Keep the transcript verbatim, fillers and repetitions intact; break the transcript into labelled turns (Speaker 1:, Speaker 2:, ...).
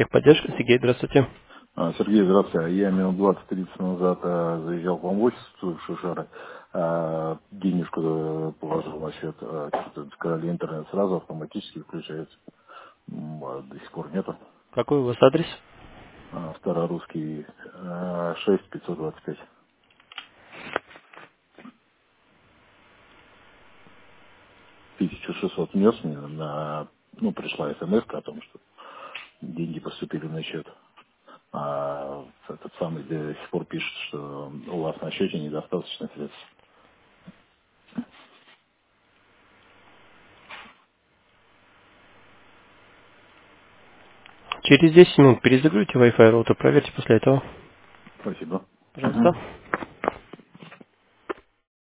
Speaker 1: Техподдержка, Сергей, здравствуйте.
Speaker 2: А, Сергей, здравствуйте. Я минут двадцать-тридцать назад а, заезжал к вам в офис в Шушары. А, денежку э, положил на счет. А, что-то сказали, интернет сразу автоматически включается. М, а до сих пор нету.
Speaker 1: Какой у вас адрес?
Speaker 2: А, старорусский а, шесть пятьсот двадцать пять. тысяча шестьсот внес мне на... Ну, пришла смс о том, что деньги поступили на счет. А этот самый до сих пор пишет, что у вас на счете недостаточно средств.
Speaker 1: Через десять минут перезагрузите Wi-Fi роутер, проверьте после этого.
Speaker 2: Спасибо.
Speaker 1: Пожалуйста.